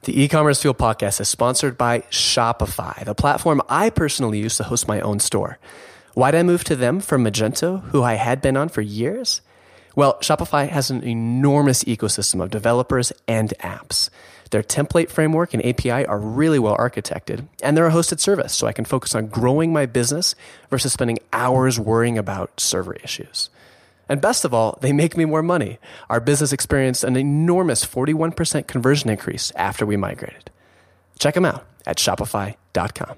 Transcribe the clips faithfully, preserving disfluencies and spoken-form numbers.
The E-Commerce Fuel podcast is sponsored by Shopify, the platform I personally use to host my own store. Why'd I move to them from Magento, who I had been on for years? Well, Shopify has an enormous ecosystem of developers and apps. Their template framework and A P I are really well architected, and they're a hosted service, so I can focus on growing my business versus spending hours worrying about server issues. And best of all, they make me more money. Our business experienced an enormous forty-one percent conversion increase after we migrated. Check them out at shopify dot com.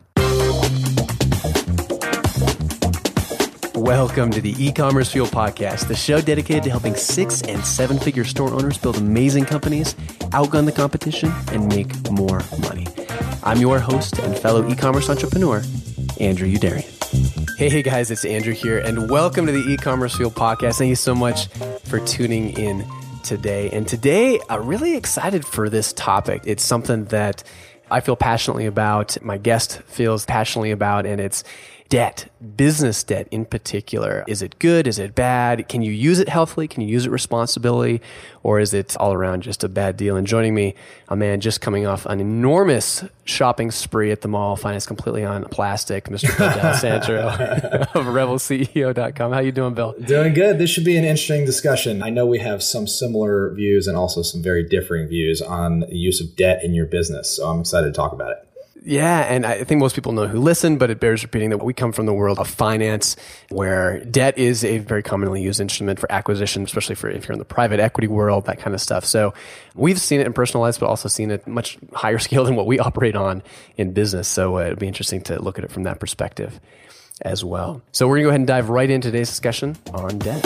Welcome to the E-Commerce Fuel podcast, the show dedicated to helping six and seven figure store owners build amazing companies, outgun the competition, and make more money. I'm your host and fellow e-commerce entrepreneur, Andrew Youderian. Hey guys, it's Andrew here, and welcome to the E-Commerce Fuel podcast. Thank you so much for tuning in today. And today, I'm really excited for this topic. It's something that I feel passionately about, my guest feels passionately about, and it's debt, business debt in particular. Is it good? Is it bad? Can you use it healthily? Can you use it responsibly? Or is it all around just a bad deal? And joining me, a man just coming off an enormous shopping spree at the mall, financed completely on plastic, Mister Bill D'Alessandro of rebel C E O dot com. How you doing, Bill? Doing good. This should be an interesting discussion. I know we have some similar views and also some very differing views on the use of debt in your business. So I'm excited to talk about it. Yeah, and I think most people know who listen, but it bears repeating that we come from the world of finance, where debt is a very commonly used instrument for acquisition, especially for if you're in the private equity world, that kind of stuff. So we've seen it in personal lives, but also seen it much higher scale than what we operate on in business. So uh, it'd be interesting to look at it from that perspective as well. So we're going to go ahead and dive right into today's discussion on debt.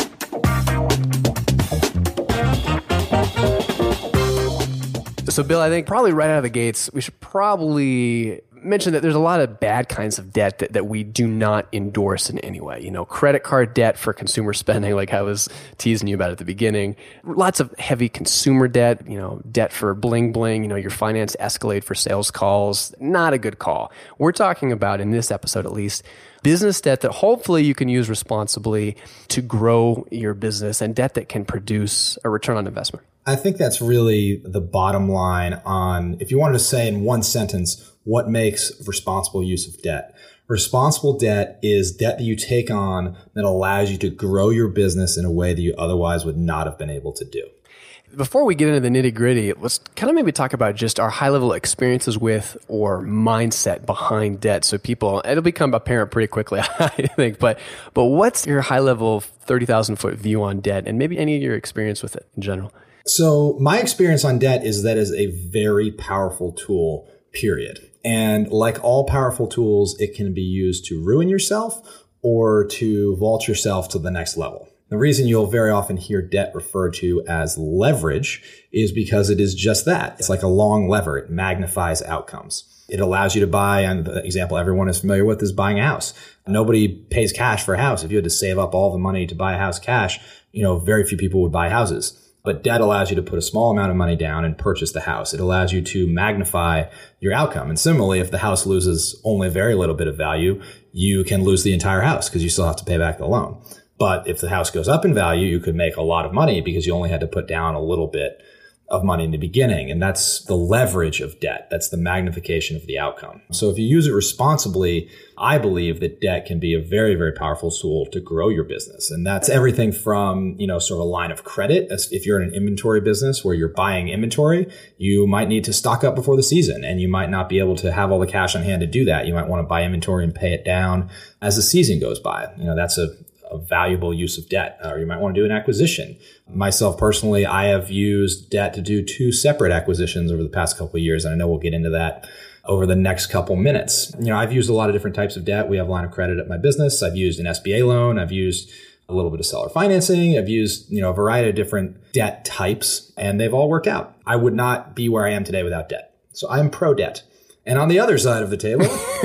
So, Bill, I think probably right out of the gates, we should probably mention that there's a lot of bad kinds of debt that, that we do not endorse in any way. You know, credit card debt for consumer spending, like I was teasing you about at the beginning. Lots of heavy consumer debt, you know, debt for bling bling, you know, your finance Escalade for sales calls. Not a good call. We're talking about, in this episode at least, business debt that hopefully you can use responsibly to grow your business, and debt that can produce a return on investment. I think that's really the bottom line on, if you wanted to say in one sentence, what makes responsible use of debt. Responsible debt is debt that you take on that allows you to grow your business in a way that you otherwise would not have been able to do. Before we get into the nitty gritty, let's kind of maybe talk about just our high level experiences with or mindset behind debt. So people, it'll become apparent pretty quickly, I think, but, but what's your high level thirty thousand foot view on debt, and maybe any of your experience with it in general? So my experience on debt is that is a very powerful tool, period. And like all powerful tools, it can be used to ruin yourself or to vault yourself to the next level. The reason you'll very often hear debt referred to as leverage is because it is just that. It's like a long lever. It magnifies outcomes. It allows you to buy, and the example everyone is familiar with is buying a house. Nobody pays cash for a house. If you had to save up all the money to buy a house cash, you know, very few people would buy houses. But debt allows you to put a small amount of money down and purchase the house. It allows you to magnify your outcome. And similarly, if the house loses only a very little bit of value, you can lose the entire house because you still have to pay back the loan. But if the house goes up in value, you could make a lot of money because you only had to put down a little bit of money in the beginning. And that's the leverage of debt. That's the magnification of the outcome. So if you use it responsibly, I believe that debt can be a very, very powerful tool to grow your business. And that's everything from, you know, sort of a line of credit. As if you're in an inventory business where you're buying inventory, you might need to stock up before the season, and you might not be able to have all the cash on hand to do that. You might want to buy inventory and pay it down as the season goes by. You know, that's a a valuable use of debt, or you might want to do an acquisition. Myself personally, I have used debt to do two separate acquisitions over the past couple of years, and I know we'll get into that over the next couple minutes. You know, I've used a lot of different types of debt. We have a line of credit at my business. I've used an S B A loan. I've used a little bit of seller financing. I've used, you know, a variety of different debt types, and they've all worked out. I would not be where I am today without debt. So I'm pro debt. And on the other side of the table,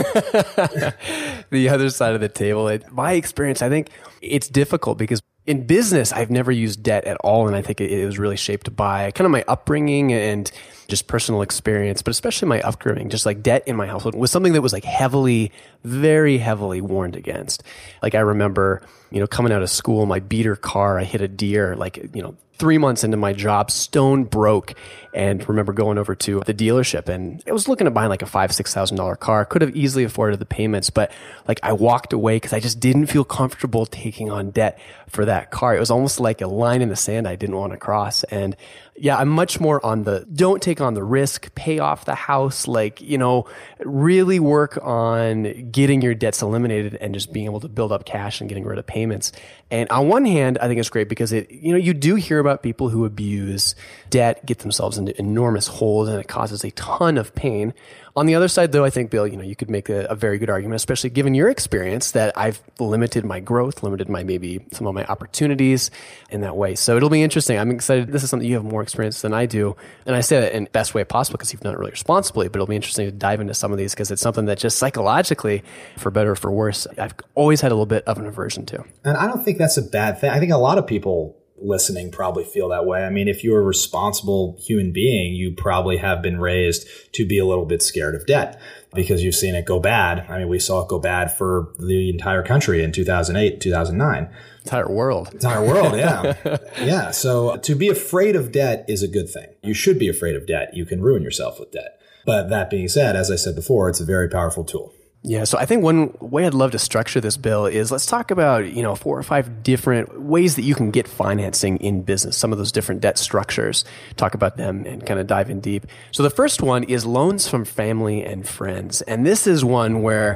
the other side of the table, it, my experience, I think it's difficult because in business, I've never used debt at all. And I think it, it was really shaped by kind of my upbringing and just personal experience, but especially my upbringing. Just like debt in my household was something that was like heavily, very heavily warned against. Like I remember, you know, coming out of school, my beater car, I hit a deer, like, you know, three months into my job, stone broke, and remember going over to the dealership, and I was looking at buying like a five, six thousand dollar car. Could have easily afforded the payments, but like I walked away because I just didn't feel comfortable taking on debt for that car. It was almost like a line in the sand I didn't want to cross. And yeah, I'm much more on the don't take on the risk, pay off the house, like, you know, really work on getting your debts eliminated and just being able to build up cash and getting rid of payments. And on one hand, I think it's great because it, you know, you do hear about people who abuse debt, get themselves into enormous holes, and it causes a ton of pain. On the other side, though, I think, Bill, you know, you could make a, a very good argument, especially given your experience, that I've limited my growth, limited my maybe some of my opportunities in that way. So it'll be interesting. I'm excited. This is something you have more experience than I do. And I say that in the best way possible because you've done it really responsibly, but it'll be interesting to dive into some of these because it's something that just psychologically, for better or for worse, I've always had a little bit of an aversion to. And I don't think that's a bad thing. I think a lot of people listening probably feel that way. I mean, if you're a responsible human being, you probably have been raised to be a little bit scared of debt because you've seen it go bad. I mean, we saw it go bad for the entire country in two thousand eight, two thousand nine. Entire world. Entire world, yeah. Yeah. So to be afraid of debt is a good thing. You should be afraid of debt. You can ruin yourself with debt. But that being said, as I said before, it's a very powerful tool. Yeah, so I think one way I'd love to structure this, Bill, is let's talk about, you know, four or five different ways that you can get financing in business, some of those different debt structures, talk about them and kind of dive in deep. So the first one is loans from family and friends. And this is one where,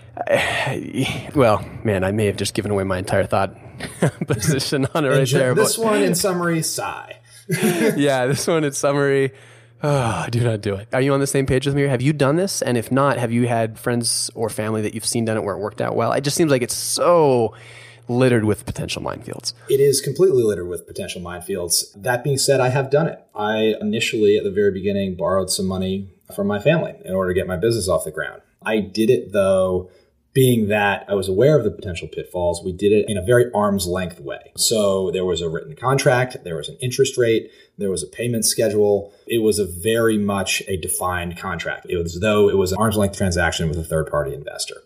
well, man, I may have just given away my entire thought position on it right there. This but, one in summary, sigh. Yeah, this one in summary, oh, do not do it. Are you on the same page with me? Have you done this? And if not, have you had friends or family that you've seen done it where it worked out well? It just seems like it's so littered with potential minefields. It is completely littered with potential minefields. That being said, I have done it. I initially, at the very beginning, borrowed some money from my family in order to get my business off the ground. I did it, though, being that I was aware of the potential pitfalls, we did it in a very arm's length way. So there was a written contract, there was an interest rate, there was a payment schedule. It was a very much a defined contract. It was as though it was an arm's length transaction with a third party investor.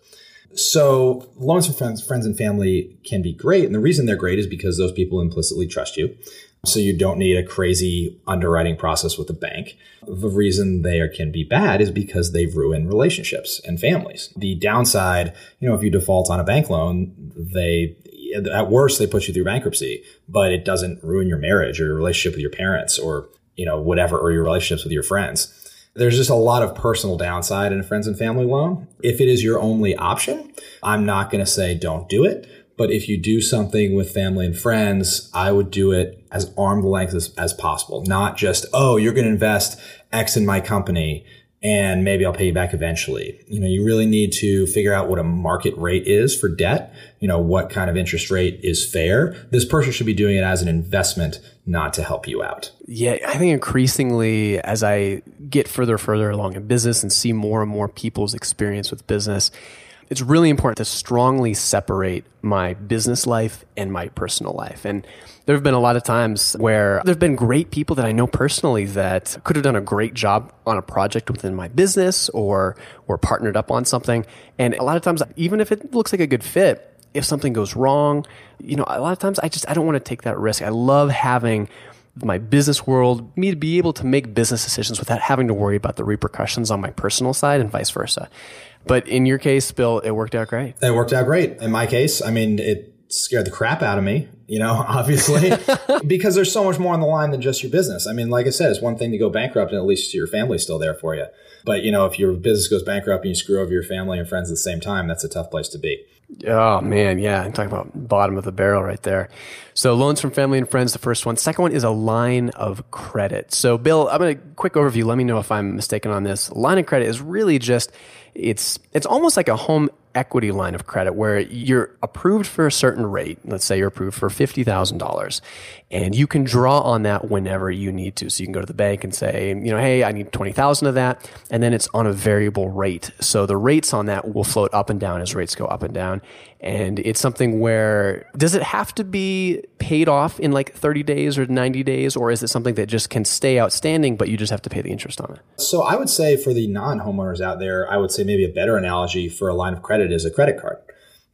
So loans from friends, friends and family can be great. And the reason they're great is because those people implicitly trust you. So you don't need a crazy underwriting process with the bank. The reason they are, can be bad is because they ruin relationships and families. The downside, you know, if you default on a bank loan, they, at worst, they put you through bankruptcy, but it doesn't ruin your marriage or your relationship with your parents or, you know, whatever, or your relationships with your friends. There's just a lot of personal downside in a friends and family loan. If it is your only option, I'm not going to say don't do it. But if you do something with family and friends, I would do it as arm's length as, as possible. Not just, oh, you're going to invest X in my company and maybe I'll pay you back eventually. You know, you really need to figure out what a market rate is for debt. You know, what kind of interest rate is fair. This person should be doing it as an investment, not to help you out. Yeah, I think increasingly as I get further, further along in business and see more and more people's experience with business, it's really important to strongly separate my business life and my personal life. And there have been a lot of times where there have been great people that I know personally that could have done a great job on a project within my business or or partnered up on something. And a lot of times, even if it looks like a good fit, if something goes wrong, you know, a lot of times I just, I don't want to take that risk. I love having my business world, me to be able to make business decisions without having to worry about the repercussions on my personal side and vice versa. But in your case, Bill, it worked out great. It worked out great. In my case, I mean, it scared the crap out of me, you know, obviously, because there's so much more on the line than just your business. I mean, like I said, it's one thing to go bankrupt and at least your family's still there for you. But, you know, if your business goes bankrupt and you screw over your family and friends at the same time, that's a tough place to be. Oh, man. Yeah. I'm talking about bottom of the barrel right there. So loans from family and friends, the first one. Second one is a line of credit. So, Bill, I'm going to quick overview. Let me know if I'm mistaken on this. Line of credit is really just, it's it's almost like a home equity line of credit where you're approved for a certain rate. Let's say you're approved for fifty thousand dollars and you can draw on that whenever you need to. So you can go to the bank and say, you know, hey, I need twenty thousand of that. And then it's on a variable rate. So the rates on that will float up and down as rates go up and down. And it's something where, does it have to be paid off in like thirty days or ninety days? Or is it something that just can stay outstanding, but you just have to pay the interest on it? So I would say for the non-homeowners out there, I would say maybe a better analogy for a line of credit is a credit card.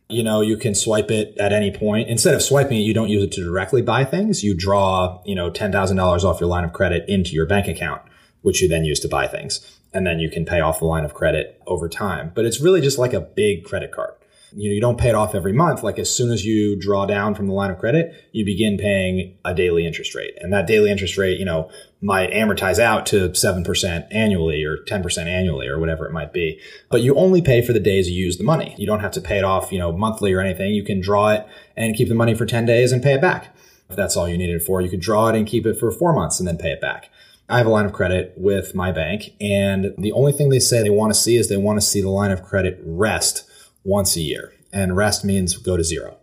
You know, you can swipe it at any point. Instead of swiping it, you don't use it to directly buy things. You draw, you know, ten thousand dollars off your line of credit into your bank account, which you then use to buy things. And then you can pay off the line of credit over time. But it's really just like a big credit card. You know, you don't pay it off every month. Like as soon as you draw down from the line of credit, you begin paying a daily interest rate. And that daily interest rate, you know, might amortize out to seven percent annually or ten percent annually or whatever it might be. But you only pay for the days you use the money. You don't have to pay it off, you know, monthly or anything. You can draw it and keep the money for ten days and pay it back. If that's all you need it for, you could draw it and keep it for four months and then pay it back. I have a line of credit with my bank, and the only thing they say they want to see is they want to see the line of credit rest once a year. And rest means go to zero.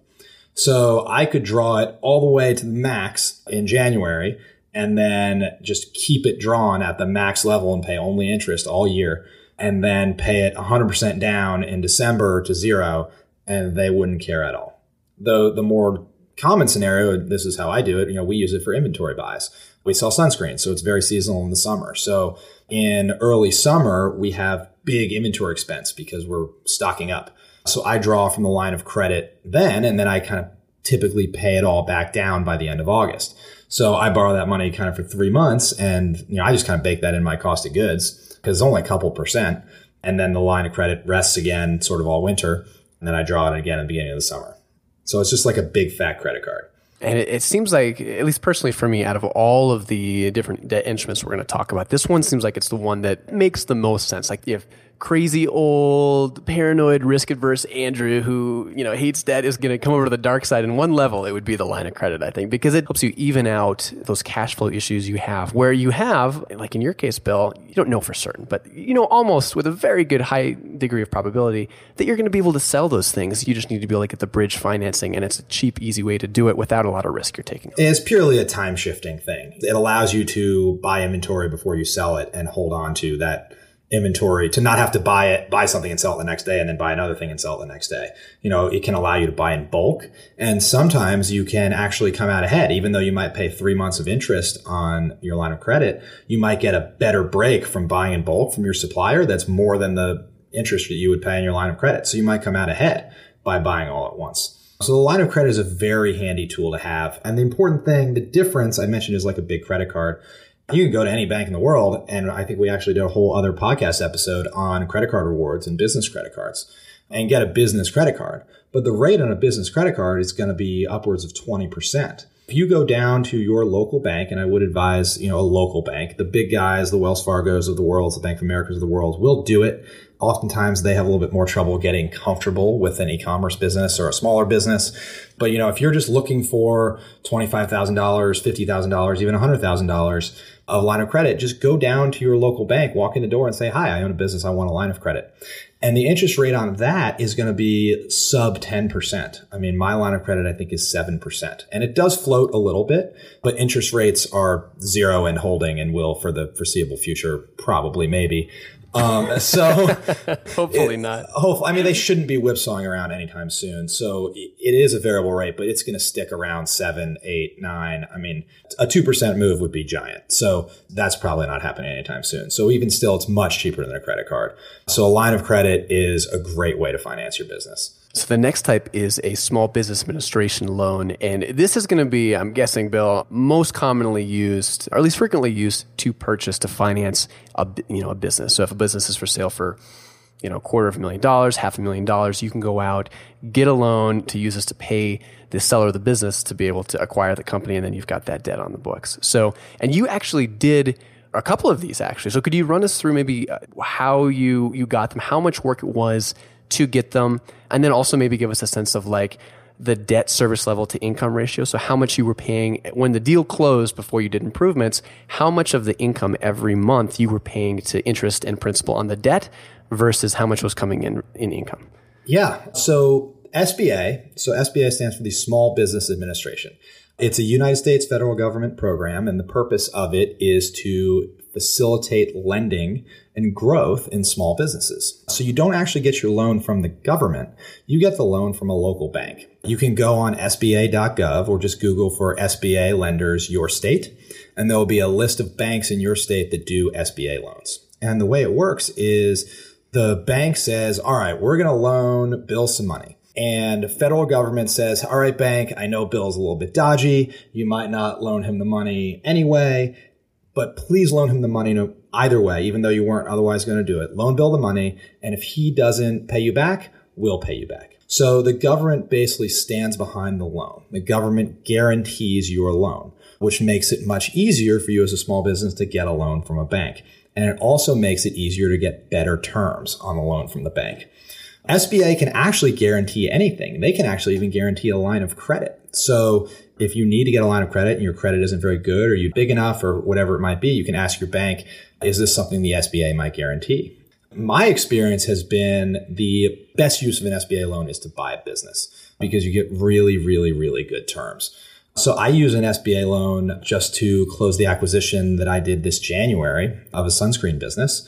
So I could draw it all the way to the max in January and then just keep it drawn at the max level and pay only interest all year, and then pay it one hundred percent down in December to zero, and they wouldn't care at all. Though the more common scenario, this is how I do it, you know, we use it for inventory buys. We sell sunscreen, so it's very seasonal in the summer. So in early summer, we have big inventory expense because we're stocking up. So I draw from the line of credit then, and then I kind of typically pay it all back down by the end of August. So I borrow that money kind of for three months, and you know I just kind of bake that in my cost of goods because it's only a couple percent. And then the line of credit rests again sort of all winter, and then I draw it again at the beginning of the summer. So it's just like a big fat credit card. And it, it seems like, at least personally for me, out of all of the different debt instruments we're going to talk about, this one seems like it's the one that makes the most sense. Like you have crazy old paranoid risk adverse Andrew who, you know, hates debt is going to come over to the dark side. And one level, it would be the line of credit, I think, because it helps you even out those cash flow issues you have where you have, like in your case, Bill, you don't know for certain, but you know, almost with a very good high degree of probability that you're going to be able to sell those things. You just need to be able to get the bridge financing, and it's a cheap, easy way to do it without a lot of risk you're taking. It's purely a time shifting thing. It allows you to buy inventory before you sell it and hold on to that inventory, to not have to buy it, buy something and sell it the next day and then buy another thing and sell it the next day. You know, it can allow you to buy in bulk. And sometimes you can actually come out ahead. Even though you might pay three months of interest on your line of credit, you might get a better break from buying in bulk from your supplier that's more than the interest that you would pay in your line of credit. So you might come out ahead by buying all at once. So the line of credit is a very handy tool to have. And the important thing, the difference I mentioned is like a big credit card. You can go to any bank in the world, and I think we actually did a whole other podcast episode on credit card rewards and business credit cards, and get a business credit card. But the rate on a business credit card is going to be upwards of twenty percent. If you go down to your local bank, and I would advise, you know, a local bank, the big guys, the Wells Fargos of the world, the Bank of Americas of the world will do it. Oftentimes they have a little bit more trouble getting comfortable with an e-commerce business or a smaller business. But, you know, if you're just looking for twenty-five thousand dollars, fifty thousand dollars, even one hundred thousand dollars of line of credit, just go down to your local bank, walk in the door and say, hi, I own a business. I want a line of credit. And the interest rate on that is going to be sub ten percent. I mean, my line of credit, I think, is seven percent. And it does float a little bit, but interest rates are zero and holding and will for the foreseeable future, probably, maybe. Um, so hopefully it, not. Hopefully, I mean, they shouldn't be whipsawing around anytime soon. So it is a variable rate, but it's going to stick around seven, eight, nine. I mean, a two percent move would be giant. So that's probably not happening anytime soon. So even still, it's much cheaper than a credit card. So a line of credit is a great way to finance your business. So the next type is a small business administration loan. And this is going to be, I'm guessing, Bill, most commonly used, or at least frequently used to purchase to finance a, you know, a business. So if a business is for sale for, you know, a quarter of a million dollars, half a million dollars, you can go out, get a loan to use this to pay the seller of the business to be able to acquire the company. And then you've got that debt on the books. So, and you actually did a couple of these actually. So could you run us through maybe how you, you got them, how much work it was to get them, and then also maybe give us a sense of like the debt service level to income ratio. So how much you were paying when the deal closed before you did improvements, how much of the income every month you were paying to interest and principal on the debt versus how much was coming in in income. Yeah. So S B A, so S B A stands for the Small Business Administration. It's a United States federal government program, and the purpose of it is to facilitate lending and growth in small businesses. So you don't actually get your loan from the government. You get the loan from a local bank. You can go on S B A dot gov or just Google for S B A lenders your state, and there will be a list of banks in your state that do S B A loans. And the way it works is the bank says, all right, we're going to loan Bill some money. And the federal government says, all right, bank, I know Bill's a little bit dodgy. You might not loan him the money anyway, but please loan him the money no, either way, even though you weren't otherwise going to do it. Loan Bill the money. And if he doesn't pay you back, we'll pay you back. So the government basically stands behind the loan. The government guarantees your loan, which makes it much easier for you as a small business to get a loan from a bank. And it also makes it easier to get better terms on the loan from the bank. S B A can actually guarantee anything. They can actually even guarantee a line of credit. So if you need to get a line of credit and your credit isn't very good or you're big enough or whatever it might be, you can ask your bank, is this something the S B A might guarantee? My experience has been the best use of an S B A loan is to buy a business because you get really, really, really good terms. So I use an S B A loan just to close the acquisition that I did this January of a sunscreen business.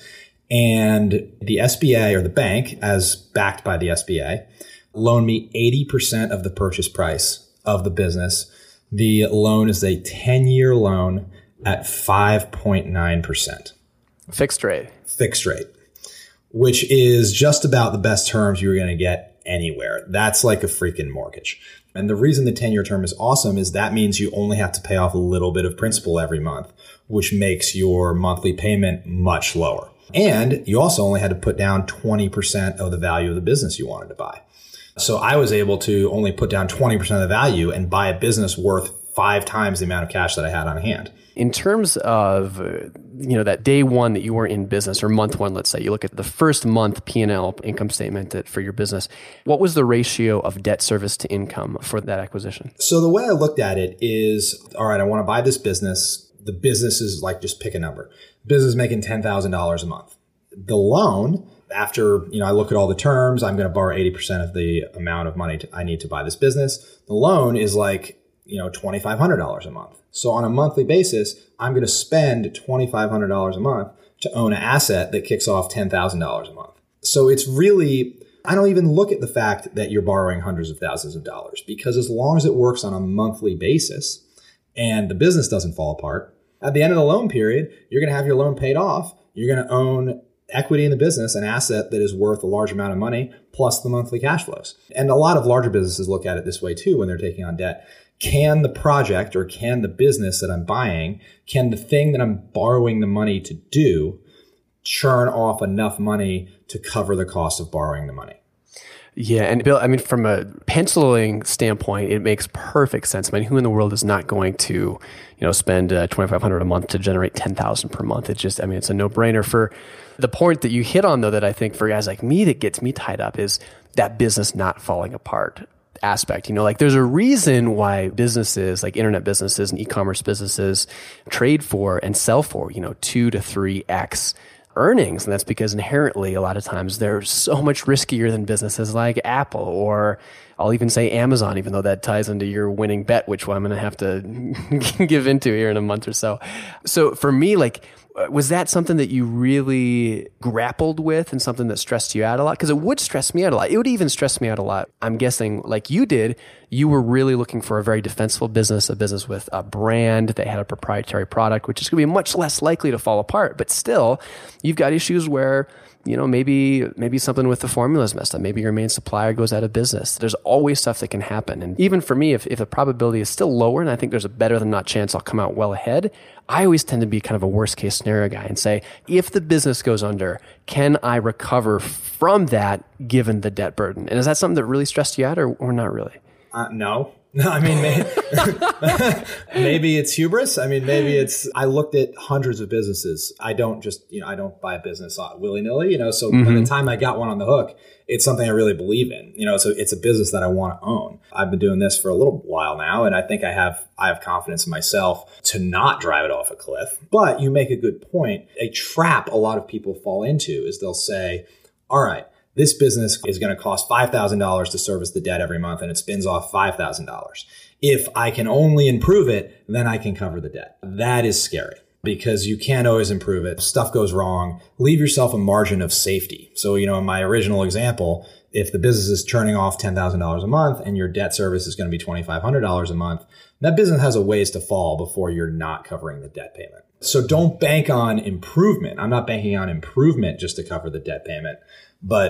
And the S B A or the bank, as backed by the S B A, loaned me eighty percent of the purchase price of the business. The loan is a ten-year loan at five point nine percent. Fixed rate. Fixed rate, which is just about the best terms you're going to get anywhere. That's like a freaking mortgage. And the reason the ten-year term is awesome is that means you only have to pay off a little bit of principal every month, which makes your monthly payment much lower. And you also only had to put down twenty percent of the value of the business you wanted to buy. So I was able to only put down twenty percent of the value and buy a business worth five times the amount of cash that I had on hand. In terms of, you know, that day one that you were in business or month one, let's say, you look at the first month P and L income statement that, for your business, what was the ratio of debt service to income for that acquisition? So the way I looked at it is, all right, I want to buy this business. The business is like, just pick a number. Business is making ten thousand dollars a month. The loan, after, you know, I look at all the terms, I'm going to borrow eighty percent of the amount of money to, I need to buy this business. The loan is like, you know, twenty-five hundred dollars a month. So on a monthly basis, I'm going to spend twenty-five hundred dollars a month to own an asset that kicks off ten thousand dollars a month. So it's really, I don't even look at the fact that you're borrowing hundreds of thousands of dollars, because as long as it works on a monthly basis and the business doesn't fall apart, at the end of the loan period, you're going to have your loan paid off. You're going to own equity in the business, an asset that is worth a large amount of money, plus the monthly cash flows. And a lot of larger businesses look at it this way too when they're taking on debt. Can the project or can the business that I'm buying, can the thing that I'm borrowing the money to do churn off enough money to cover the cost of borrowing the money? Yeah. And Bill, I mean, from a penciling standpoint, it makes perfect sense. I mean, who in the world is not going to, you know, spend uh, twenty-five hundred dollars a month to generate ten thousand dollars per month? It's just, I mean, it's a no-brainer. For the point that you hit on, though, that I think for guys like me that gets me tied up is that business not falling apart aspect. You know, like there's a reason why businesses like internet businesses and e-commerce businesses trade for and sell for, you know, two to three X earnings. And that's because inherently a lot of times they're so much riskier than businesses like Apple, or I'll even say Amazon, even though that ties into your winning bet, which I'm going to have to give into here in a month or so. So for me, like, was that something that you really grappled with and something that stressed you out a lot? Because it would stress me out a lot. It would even stress me out a lot. I'm guessing, like you did, you were really looking for a very defensible business, a business with a brand that had a proprietary product, which is going to be much less likely to fall apart. But still, you've got issues where, you know, maybe maybe something with the formula is messed up. Maybe your main supplier goes out of business. There's always stuff that can happen. And even for me, if, if the probability is still lower, and I think there's a better than not chance I'll come out well ahead, I always tend to be kind of a worst case scenario guy and say, if the business goes under, can I recover from that given the debt burden? And is that something that really stressed you out, or, or not really? Uh, no. No, I mean, maybe, maybe it's hubris. I mean, maybe it's, I looked at hundreds of businesses. I don't just, you know, I don't buy a business willy nilly, you know, so mm-hmm. by the time I got one on the hook, it's something I really believe in, you know, so it's a business that I want to own. I've been doing this for a little while now, and I think I have, I have confidence in myself to not drive it off a cliff. But you make a good point. A trap a lot of people fall into is they'll say, all right, this business is going to cost five thousand dollars to service the debt every month, and it spins off five thousand dollars. If I can only improve it, then I can cover the debt. That is scary because you can't always improve it. Stuff goes wrong. Leave yourself a margin of safety. So, you know, in my original example, if the business is churning off ten thousand dollars a month and your debt service is going to be twenty-five hundred dollars a month, that business has a ways to fall before you're not covering the debt payment. So don't bank on improvement. I'm not banking on improvement just to cover the debt payment, but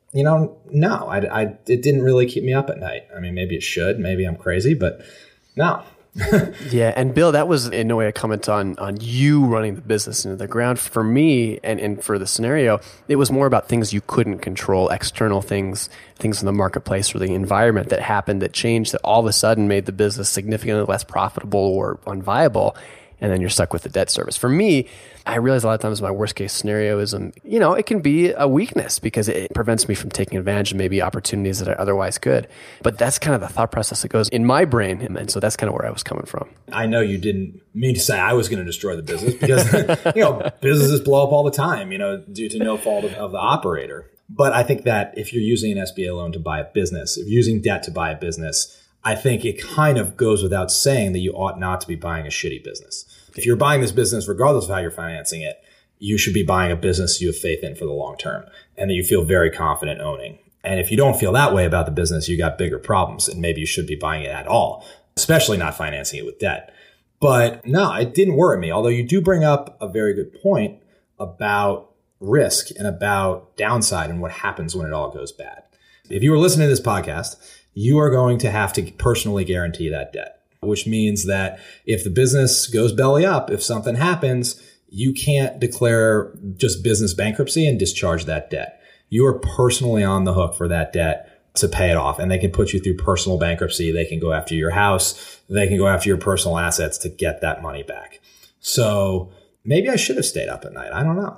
you know, no, I, I, it didn't really keep me up at night. I mean, maybe it should, maybe I'm crazy, but no. Yeah. And Bill, that was in no way a comment on, on you running the business into the ground. For me and, and for the scenario, it was more about things you couldn't control, external things, things in the marketplace or the environment that happened that changed that all of a sudden made the business significantly less profitable or unviable. And then you're stuck with the debt service. For me, I realize a lot of times my worst case scenario is, um, you know, it can be a weakness because it prevents me from taking advantage of maybe opportunities that I otherwise could. But that's kind of the thought process that goes in my brain. And so that's kind of where I was coming from. I know you didn't mean to say I was going to destroy the business because, you know, businesses blow up all the time, you know, due to no fault of, of the operator. But I think that if you're using an S B A loan to buy a business, if you're using debt to buy a business, I think it kind of goes without saying that you ought not to be buying a shitty business. If you're buying this business, regardless of how you're financing it, you should be buying a business you have faith in for the long term and that you feel very confident owning. And if you don't feel that way about the business, you got bigger problems and maybe you should be buying it at all, especially not financing it with debt. But no, it didn't worry me. Although you do bring up a very good point about risk and about downside and what happens when it all goes bad. If you were listening to this podcast, you are going to have to personally guarantee that debt, which means that if the business goes belly up, if something happens, you can't declare just business bankruptcy and discharge that debt. You are personally on the hook for that debt to pay it off. And they can put you through personal bankruptcy. They can go after your house. They can go after your personal assets to get that money back. So maybe I should have stayed up at night. I don't know.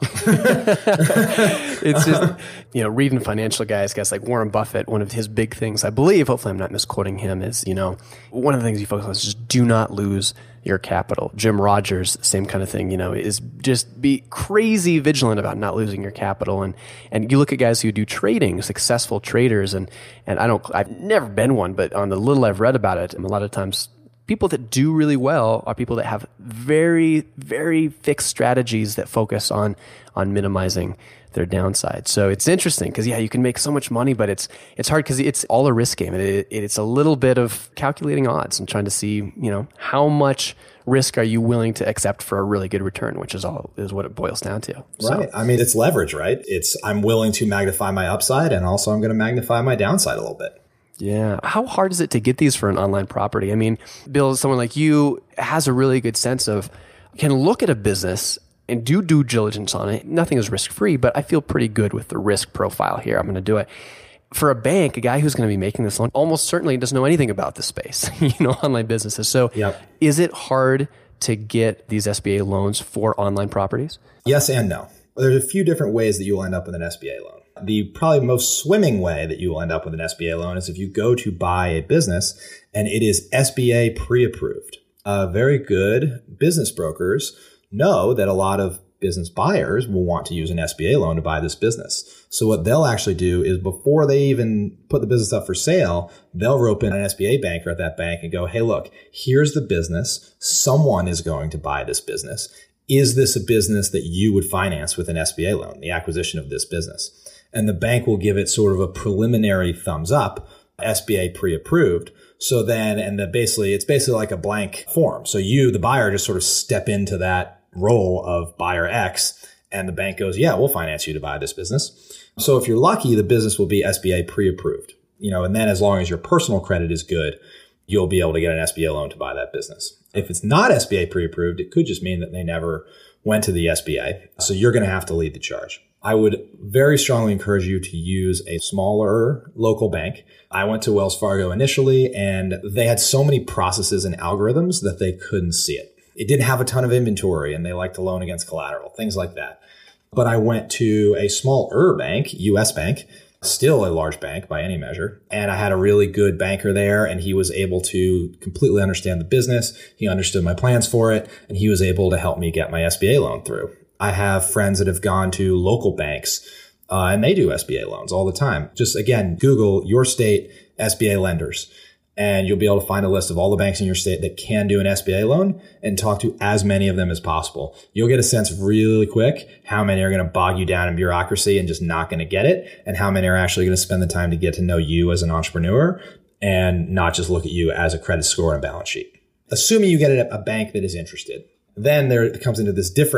It's just, you know, reading financial guys, guys like Warren Buffett, one of his big things, I believe, hopefully I'm not misquoting him, is, you know, one of the things he focuses on is just do not lose your capital. Jim Rogers, same kind of thing, you know, is just be crazy vigilant about not losing your capital. And, and you look at guys who do trading, successful traders, and, and I don't, I've never been one, but on the little I've read about it, a lot of times people that do really well are people that have very, very fixed strategies that focus on, on minimizing their downside. So it's interesting because, yeah, you can make so much money, but it's it's hard because it's all a risk game. It, it, it's a little bit of calculating odds and trying to see, you know, how much risk are you willing to accept for a really good return, which is all is what it boils down to. So. Right. I mean, it's leverage, right? It's I'm willing to magnify my upside and also I'm going to magnify my downside a little bit. Yeah. How hard is it to get these for an online property? I mean, Bill, someone like you has a really good sense of, can look at a business and do due diligence on it. Nothing is risk-free, but I feel pretty good with the risk profile here. I'm going to do it. For a bank, a guy who's going to be making this loan almost certainly doesn't know anything about the space, you know, online businesses. So yep. Is it hard to get these S B A loans for online properties? Yes and no. There's a few different ways that you'll end up with an S B A loan. The probably most swimming way that you will end up with an S B A loan is if you go to buy a business and it is S B A pre-approved. Uh, very good business brokers know that a lot of business buyers will want to use an S B A loan to buy this business. So what they'll actually do is before they even put the business up for sale, they'll rope in an S B A banker at that bank and go, hey, look, here's the business. Someone is going to buy this business. Is this a business that you would finance with an S B A loan, the acquisition of this business? And the bank will give it sort of a preliminary thumbs up, S B A pre-approved. So then, and the basically, it's basically like a blank form. So you, the buyer, just sort of step into that role of buyer X, and the bank goes, yeah, we'll finance you to buy this business. So if you're lucky, the business will be S B A pre-approved, you know, and then as long as your personal credit is good, you'll be able to get an S B A loan to buy that business. If it's not S B A pre-approved, it could just mean that they never went to the S B A. So you're going to have to lead the charge. I would very strongly encourage you to use a smaller local bank. I went to Wells Fargo initially, and they had so many processes and algorithms that they couldn't see it. It didn't have a ton of inventory, and they like to loan against collateral, things like that. But I went to a smaller bank, U S Bank, still a large bank by any measure. And I had a really good banker there, and he was able to completely understand the business. He understood my plans for it, and he was able to help me get my S B A loan through. I have friends that have gone to local banks, uh, and they do S B A loans all the time. Just, again, Google your state S B A lenders, and you'll be able to find a list of all the banks in your state that can do an S B A loan and talk to as many of them as possible. You'll get a sense really quick how many are going to bog you down in bureaucracy and just not going to get it, and how many are actually going to spend the time to get to know you as an entrepreneur and not just look at you as a credit score and a balance sheet. Assuming you get a bank that is interested, then there comes into this different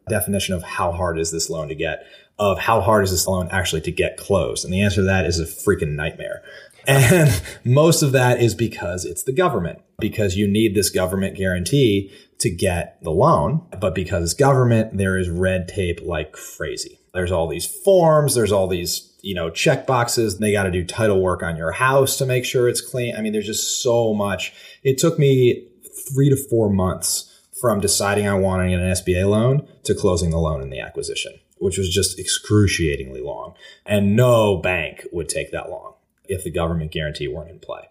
definition of how hard is this loan to get, of how hard is this loan actually to get closed. And the answer to that is a freaking nightmare. And most of that is because it's the government, because you need this government guarantee to get the loan. But because it's government, there is red tape like crazy. There's all these forms. There's all these, you know, check boxes. They got to do title work on your house to make sure it's clean. I mean, there's just so much. It took me three to four months from deciding I wanted an S B A loan to closing the loan in the acquisition, which was just excruciatingly long. And no bank would take that long if the government guarantee weren't in play.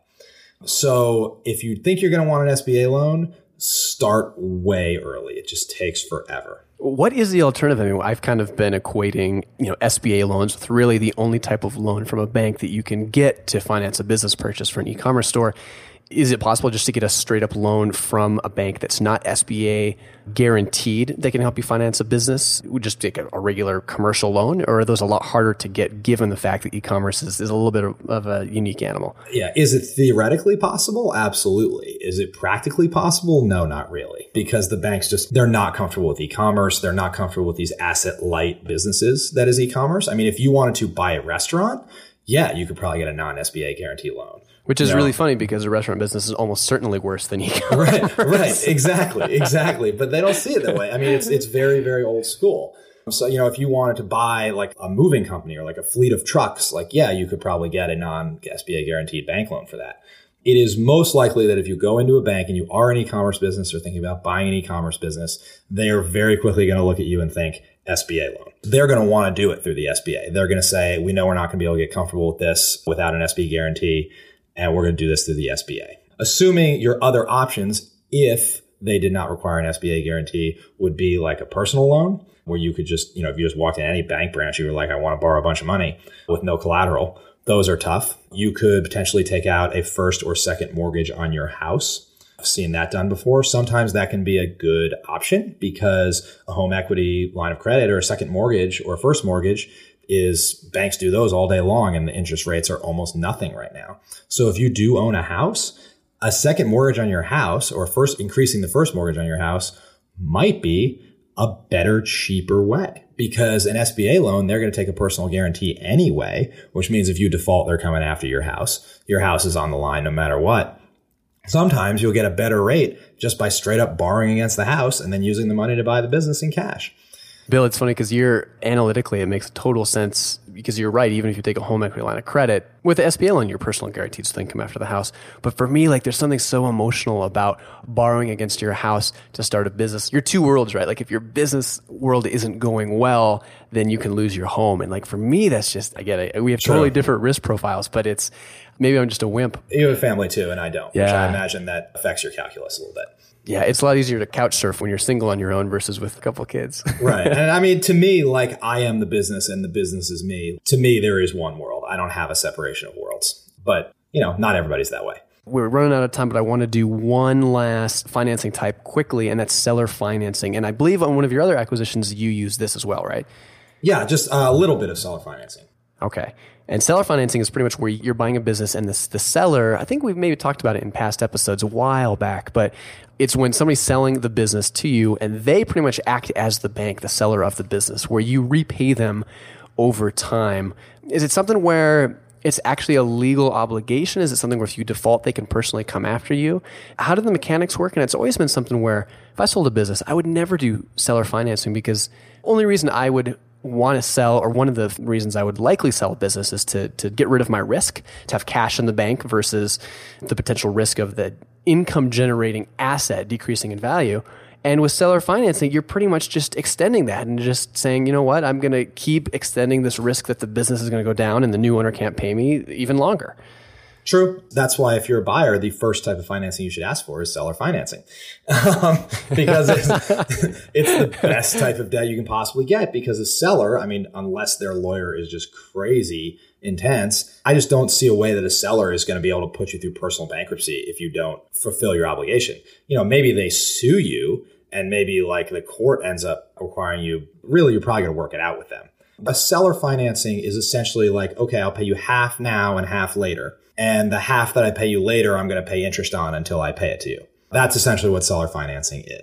So if you think you're going to want an S B A loan, start way early. It just takes forever. What is the alternative? I mean, I've kind of been equating, you know, S B A loans with really the only type of loan from a bank that you can get to finance a business purchase for an e-commerce store. Is it possible just to get a straight up loan from a bank that's not S B A guaranteed that can help you finance a business? Would just take a, a regular commercial loan, or are those a lot harder to get given the fact that e-commerce is, is a little bit of, of a unique animal? Yeah. Is it theoretically possible? Absolutely. Is it practically possible? No, not really. Because the banks just, they're not comfortable with e-commerce. They're not comfortable with these asset light businesses that is e-commerce. I mean, if you wanted to buy a restaurant, yeah, you could probably get a non-S B A guarantee loan. Which is you know? really funny because a restaurant business is almost certainly worse than e-commerce. Right, right, exactly, exactly. But they don't see it that way. I mean, it's it's very, very old school. So, you know, if you wanted to buy like a moving company or like a fleet of trucks, like, yeah, you could probably get a non-S B A guaranteed bank loan for that. It is most likely that if you go into a bank and you are an e-commerce business or thinking about buying an e-commerce business, they are very quickly going to look at you and think S B A loan. They're going to want to do it through the S B A. They're going to say, we know we're not going to be able to get comfortable with this without an S B A guarantee, and we're going to do this through the S B A. Assuming your other options, if they did not require an S B A guarantee, would be like a personal loan where you could just, you know, if you just walked in any bank branch, you were like, I want to borrow a bunch of money with no collateral. Those are tough. You could potentially take out a first or second mortgage on your house. I've seen that done before. Sometimes that can be a good option because a home equity line of credit or a second mortgage or a first mortgage is banks do those all day long and the interest rates are almost nothing right now. So if you do own a house, a second mortgage on your house or first increasing the first mortgage on your house might be a better, cheaper way because an S B A loan, they're going to take a personal guarantee anyway, which means if you default, they're coming after your house. Your house is on the line no matter what. Sometimes you'll get a better rate just by straight up borrowing against the house and then using the money to buy the business in cash. Bill, it's funny because you're analytically, it makes total sense because you're right. Even if you take a home equity line of credit with the S B A loan, your personal guaranteed so they can come after the house. But for me, like there's something so emotional about borrowing against your house to start a business. Your two worlds, right? Like if your business world isn't going well, then you can lose your home. And like for me, that's just, I get it. We have Sure. totally different risk profiles, but it's, maybe I'm just a wimp. You have a family too, and I don't, Yeah. which I imagine that affects your calculus a little bit. Yeah, it's a lot easier to couch surf when you're single on your own versus with a couple of kids. Right. And I mean, to me, like I am the business and the business is me. To me, there is one world. I don't have a separation of worlds. But, you know, not everybody's that way. We're running out of time, but I want to do one last financing type quickly, and that's seller financing. And I believe on one of your other acquisitions, you use this as well, right? Yeah, just a little bit of seller financing. Okay. And seller financing is pretty much where you're buying a business and this, the seller, I think we've maybe talked about it in past episodes a while back, but it's when somebody's selling the business to you and they pretty much act as the bank, the seller of the business, where you repay them over time. Is it something where it's actually a legal obligation? Is it something where if you default, they can personally come after you? How do the mechanics work? And it's always been something where if I sold a business, I would never do seller financing because the only reason I would want to sell, or one of the reasons I would likely sell a business is to to get rid of my risk, to have cash in the bank versus the potential risk of the income generating asset decreasing in value. And with seller financing, you're pretty much just extending that and just saying, you know what, I'm going to keep extending this risk that the business is going to go down and the new owner can't pay me even longer. True. That's why if you're a buyer, the first type of financing you should ask for is seller financing. Um, because it's, it's the best type of debt you can possibly get because a seller, I mean, unless their lawyer is just crazy intense, I just don't see a way that a seller is going to be able to put you through personal bankruptcy if you don't fulfill your obligation. You know, maybe they sue you and maybe like the court ends up requiring you, really, you're probably going to work it out with them. A seller financing is essentially like, okay, I'll pay you half now and half later. And the half that I pay you later, I'm going to pay interest on until I pay it to you. That's essentially what seller financing is.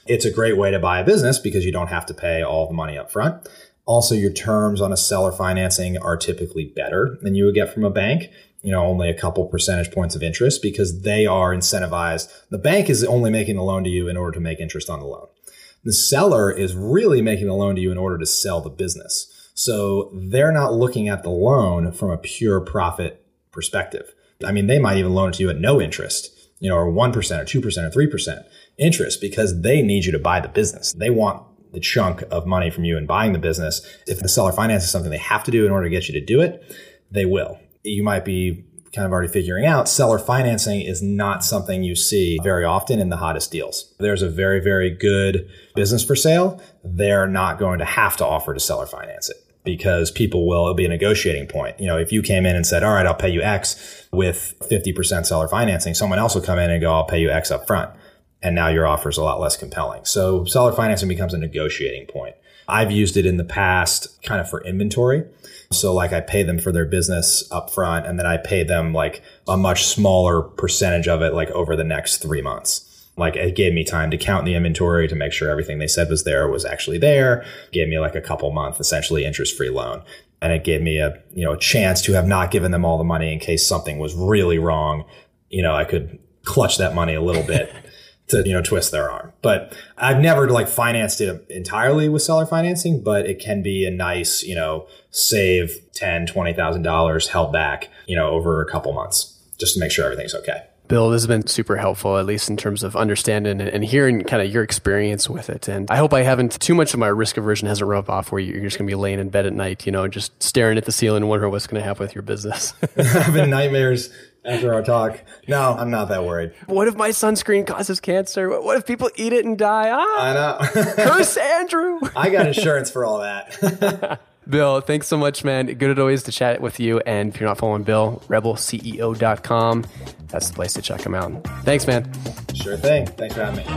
It's a great way to buy a business because you don't have to pay all the money up front. Also, your terms on a seller financing are typically better than you would get from a bank. You know, only a couple percentage points of interest because they are incentivized. The bank is only making the loan to you in order to make interest on the loan. The seller is really making the loan to you in order to sell the business. So they're not looking at the loan from a pure profit perspective. I mean, they might even loan it to you at no interest, you know, or one percent or two percent or three percent interest because they need you to buy the business. They want the chunk of money from you in buying the business. If the seller finances something they have to do in order to get you to do it, they will. You might be kind of already figuring out seller financing is not something you see very often in the hottest deals. There's a very, very good business for sale. They're not going to have to offer to seller finance it because people will, it'll be a negotiating point. You know, if you came in and said, all right, I'll pay you X with fifty percent seller financing, someone else will come in and go, I'll pay you X up front. And now your offer is a lot less compelling. So seller financing becomes a negotiating point. I've used it in the past kind of for inventory. So like I pay them for their business up front and then I pay them like a much smaller percentage of it like over the next three months. Like it gave me time to count the inventory to make sure everything they said was there was actually there. It gave me like a couple month essentially interest-free loan. And it gave me a, you know, a chance to have not given them all the money in case something was really wrong. You know, I could clutch that money a little bit. to, you know, twist their arm. But I've never like financed it entirely with seller financing, but it can be a nice, you know, save ten thousand dollars, twenty thousand dollars held back, you know, over a couple months just to make sure everything's okay. Bill, this has been super helpful, at least in terms of understanding and hearing kind of your experience with it. And I hope I haven't, too much of my risk aversion hasn't rubbed off where you're just going to be laying in bed at night, you know, just staring at the ceiling and wondering what's going to happen with your business. Having nightmares after our talk. No, I'm not that worried. What if my sunscreen causes cancer? What if people eat it and die? Ah, I know. Curse Andrew. I got insurance for all that. Bill, thanks so much, man. Good as always to chat with you. And if you're not following Bill, rebel C E O dot com. That's the place to check him out. Thanks, man. Sure thing. Thanks for having me.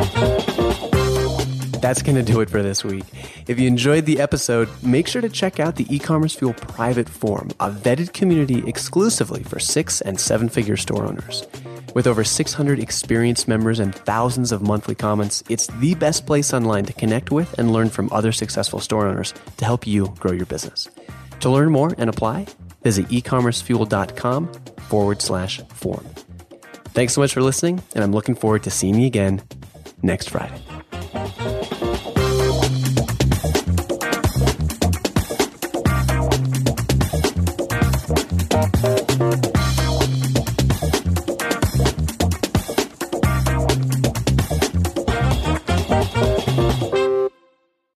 That's going to do it for this week. If you enjoyed the episode, make sure to check out the E-Commerce Fuel private forum, a vetted community exclusively for six and seven figure store owners. With over six hundred experienced members and thousands of monthly comments, it's the best place online to connect with and learn from other successful store owners to help you grow your business. To learn more and apply, visit ecommercefuel.com forward slash forum. Thanks so much for listening, and I'm looking forward to seeing you again next Friday.